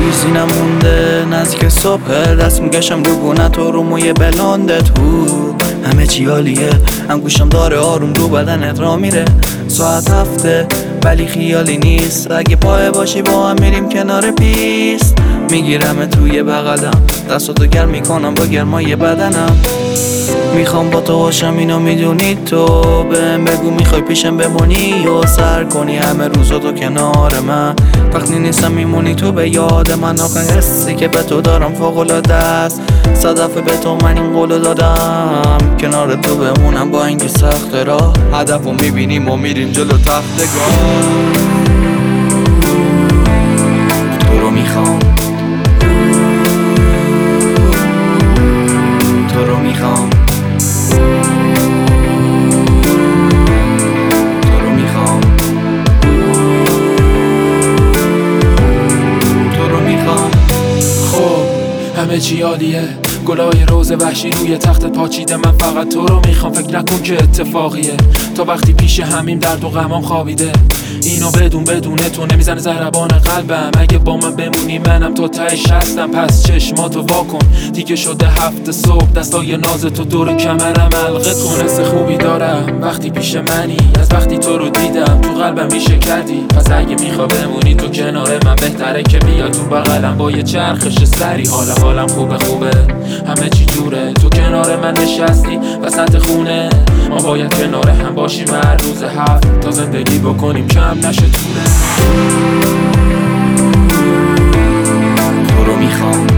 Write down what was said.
چیزی نمونده نزدیک صبح، دست میگشم رو گونت و رو موی بلندت. همه چی عالیه، انگوشم داره آروم رو بدنت را میره. ساعت 7 ولی خیالی نیست، اگه پای باشی با هم میریم کنار پیست. میگیرم توی بغلم، دستاتو گرم میکنم با گرمای بدنم. میخوام با تو باشم اینو میدونی تو، بهم بگو میخوای پیشم بمونی و سر کنی همه روزاتو کنار من. وقتی نیستم میمونی تو به یاد من، آخه حسی که به تو دارم فوق‌العاده است. 100 دفعه به تو من این قولو دادم، کنار تو بمونم با اینکه سخت راه. هدفو میبینیم و میریم جلو تختگاه. تو رو میخوام، تو رو میخوام، تو رو میخوام، تو رو میخوام. خب همه چی عالیه، گلای روز وحشی روی تخت پاچیده. من فقط تو رو میخوام، فکر نکن که اتفاقیه. تا وقتی پیش همین درد و غمام خوابیده، اینو بدون تو نمیزنه ضربان قلبم. اگه با من بمونی منم تا تهش هستم، پس چشماتو واکن. دیگه شده 7 صبح، دستای ناز تو دور کمرم حلقه کن. حس خوبی دارم وقتی پیش منی، از وقتی تو رو دیدم تو قلبم ریشه کردی. پس اگه میخوا بمونی تو کنار من، بهتره که بیا تو بغلم با یه چرخش سری. حالم خوبه، همه چی جوره. تو کنار من نشستی وسط خونه، ما باید کنار هم باشیم هر روز 7 تا زندگی بکنیم کم نشه توره. تو رو میخوام،